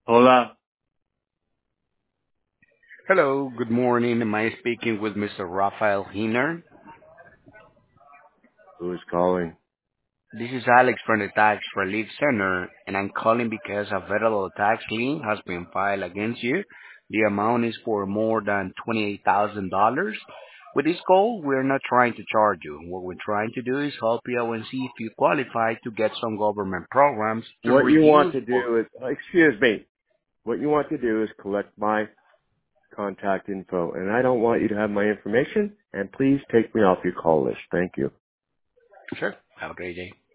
Hola. Hello, good morning. Am I speaking with Mr. Rafael Hiner? Who is calling? This is Alex from the Tax Relief Center, and I'm calling because a federal tax lien has been filed against you. The amount is for more than $28,000. With this call, we're not trying to charge you. What we're trying to do is help you out and see if you qualify to get some government programs to What you want reduce. to do is, excuse me, what you want to do is collect my contact info, and I don't want you to have my information, and please take me off your call list. Thank you. Sure. Have a great day.